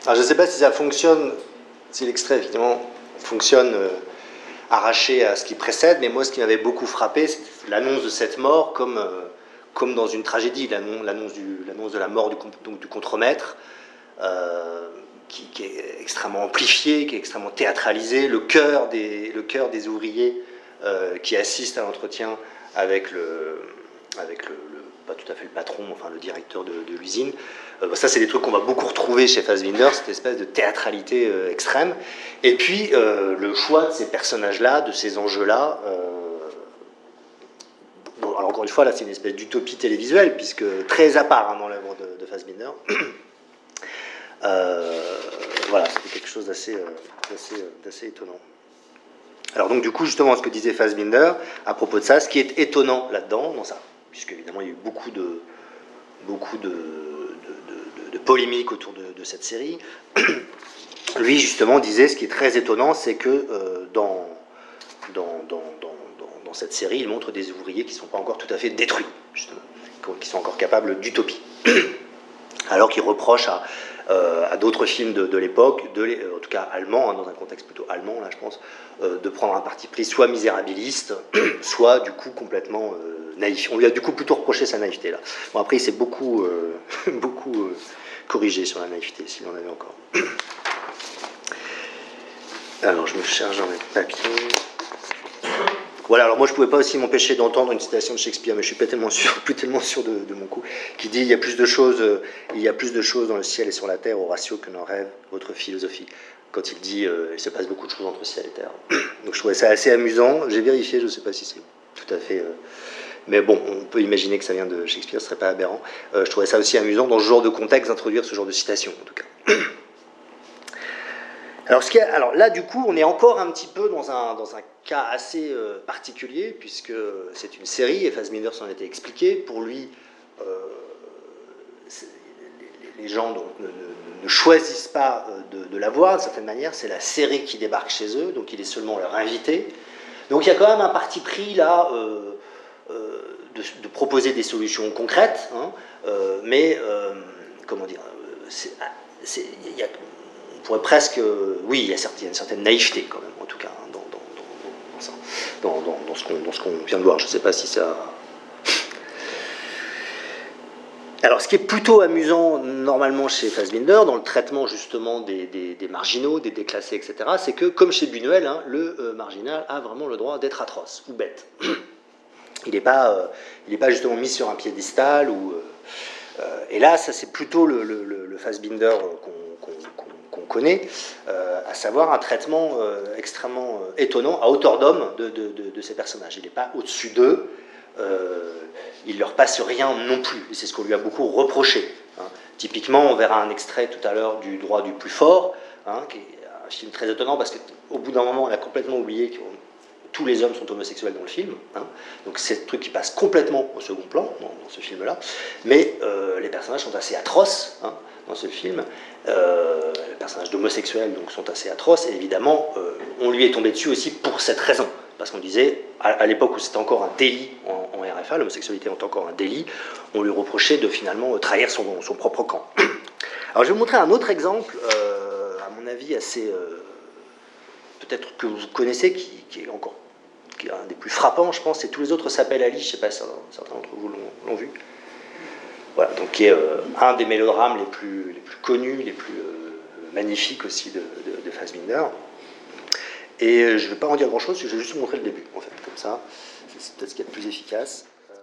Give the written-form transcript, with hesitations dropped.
Alors je ne sais pas si ça fonctionne, si l'extrait effectivement fonctionne arraché à ce qui précède, mais moi ce qui m'avait beaucoup frappé, c'est l'annonce de cette mort comme dans une tragédie, l'annonce de la mort du contremaître, qui est extrêmement amplifié, qui est extrêmement théâtralisé, le cœur des ouvriers qui assistent à l'entretien avec pas tout à fait le patron, enfin le directeur de l'usine. Ça, c'est des trucs qu'on va beaucoup retrouver chez Fassbinder, cette espèce de théâtralité extrême. Et puis, le choix de ces personnages-là, de ces enjeux-là. Bon, alors encore une fois, là, c'est une espèce d'utopie télévisuelle, puisque très à part dans l'œuvre de Fassbinder. Voilà, c'était quelque chose d'assez étonnant. Alors donc, du coup, justement, ce que disait Fassbinder, à propos de ça, ce qui est étonnant là-dedans, dans ça, puisque évidemment il y a eu beaucoup de polémiques autour de cette série. Lui justement disait, ce qui est très étonnant, c'est que dans cette série, il montre des ouvriers qui ne sont pas encore tout à fait détruits, justement, qui sont encore capables d'utopie. Alors qu'il reproche à d'autres films de l'époque, en tout cas allemands, dans un contexte plutôt allemand, là je pense, de prendre un parti pris soit misérabiliste, soit du coup complètement naïf. On lui a du coup plutôt reproché sa naïveté là. Bon, après il s'est beaucoup corrigé sur la naïveté, s'il en avait encore. Alors je me cherche dans mes papiers. Voilà, alors moi je ne pouvais pas aussi m'empêcher d'entendre une citation de Shakespeare, mais je suis plus tellement sûr de mon coup, qui dit il y a plus de choses dans le ciel et sur la terre, Horatio, que n'en rêve votre philosophie. Quand il dit il se passe beaucoup de choses entre ciel et terre. Donc je trouvais ça assez amusant. J'ai vérifié, je ne sais pas si c'est tout à fait. Mais bon, on peut imaginer que ça vient de Shakespeare, ce ne serait pas aberrant. Je trouvais ça aussi amusant dans ce genre de contexte d'introduire ce genre de citation, en tout cas. Alors là, du coup, on est encore un petit peu dans un cas assez particulier, puisque c'est une série, et Fassbinder s'en était expliqué. Pour lui, les gens ne choisissent pas de la voir, d'une certaine manière. C'est la série qui débarque chez eux, donc il est seulement leur invité. Donc il y a quand même un parti pris, là, de proposer des solutions concrètes, hein, mais, comment dire, on pourrait presque, oui, il y a une certaine naïveté quand même, en tout cas, dans ce qu'on vient de voir. Je ne sais pas si ça... Alors, ce qui est plutôt amusant, normalement, chez Fassbinder, dans le traitement, justement, des marginaux, des déclassés, etc., c'est que, comme chez Buñuel, hein, le marginal a vraiment le droit d'être atroce, ou bête. Il n'est pas justement mis sur un piédestal, et là, ça, c'est plutôt le Fassbinder qu'on connaît, à savoir un traitement extrêmement étonnant, à hauteur d'homme, de ces personnages. Il n'est pas au-dessus d'eux, il ne leur passe rien non plus, et c'est ce qu'on lui a beaucoup reproché. Hein. Typiquement, on verra un extrait tout à l'heure du Droit du plus fort, hein, qui est un film très étonnant, parce qu'au bout d'un moment, on a complètement oublié que tous les hommes sont homosexuels dans le film, hein. Donc c'est un truc qui passe complètement au second plan dans ce film-là, mais les personnages sont assez atroces, hein, dans ce film. Les personnages d'homosexuels donc, sont assez atroces, et évidemment, on lui est tombé dessus aussi pour cette raison. Parce qu'on disait, à l'époque où c'était encore un délit en RFA, l'homosexualité est encore un délit, on lui reprochait de finalement trahir son propre camp. Alors je vais vous montrer un autre exemple, à mon avis assez... peut-être que vous connaissez, qui est un des plus frappants, je pense, et tous les autres s'appellent Ali, je ne sais pas si certains d'entre vous l'ont vu. Voilà, donc qui est un des mélodrames les plus connus, les plus magnifiques aussi de Fassbinder. Et je ne vais pas en dire grand-chose, je vais juste vous montrer le début, en fait, comme ça, c'est peut-être ce qu'il y a de plus efficace.